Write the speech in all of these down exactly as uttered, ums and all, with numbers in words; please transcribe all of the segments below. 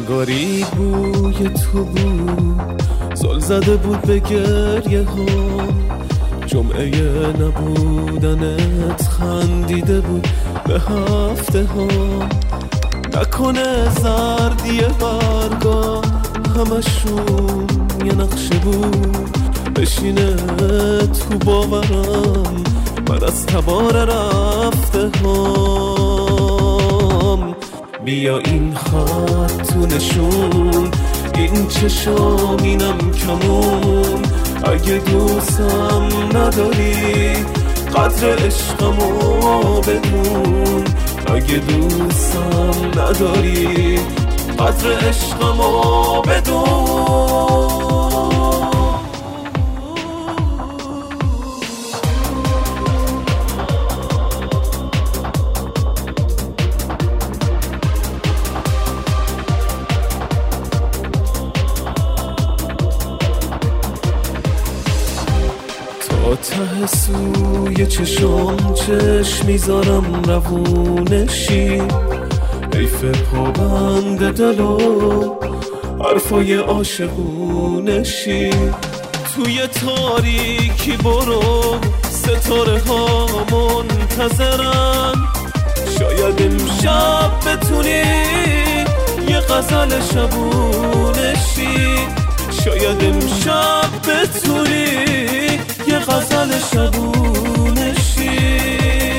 انگاری بوی تو بود، زل زده بود به گریه ها. جمعه نبودنت خندیده بود به هفته ها. نکنه زردی برگا همشون یه نقشه بود، بشینه تو باورم من از تبار رفته هام. بیا این خط تو نشون، این چشام اینم کمون. اگه دوستم نداری قدر عشقمو بدون. اگه دوستم نداری قدر عشقمو بدون. تا ته سوی چشم چشم میذارم روونشی. حیف پابند دل و حرفای عاشقونشی. توی تاریکی برو ستاره ها منتظرن. شاید امشب بتونی یه غزل شبونشی. شاید امشب بتونی یه غزل شبونشی.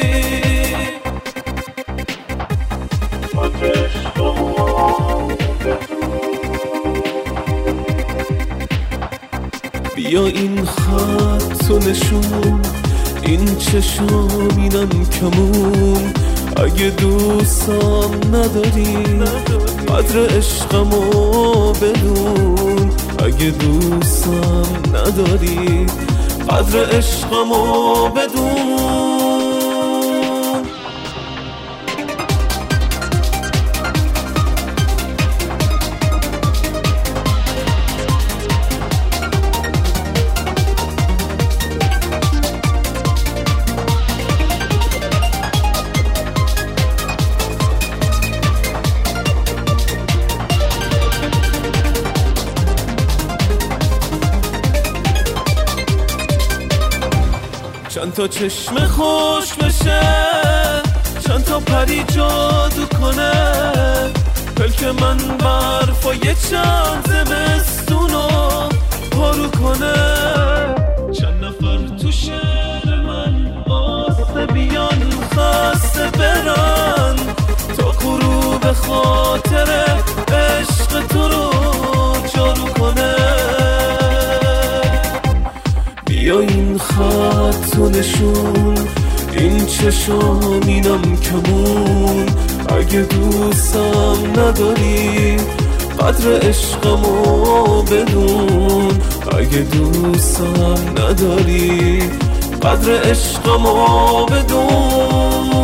بیا این خط و نشون، این چشم اینم کمون. اگه دوستم نداری قدر عشقمو بدون. اگه دوستم نداری قدر عشقمو بدون. چند تا چشم خوش بشه، چند تا پری جادو کنه. پلک من برفای چند زمستونو پارو کنه. چند نفر تو شهر من آسته بیان خسته برن، تا غروب خاطر عشق تو رو جارو کنه. بیا این خط و نشون، این چشم اینم کمون. اگه دوستم نداری قدر عشقمو بدون. اگه دوستم نداری قدر عشقمو بدون.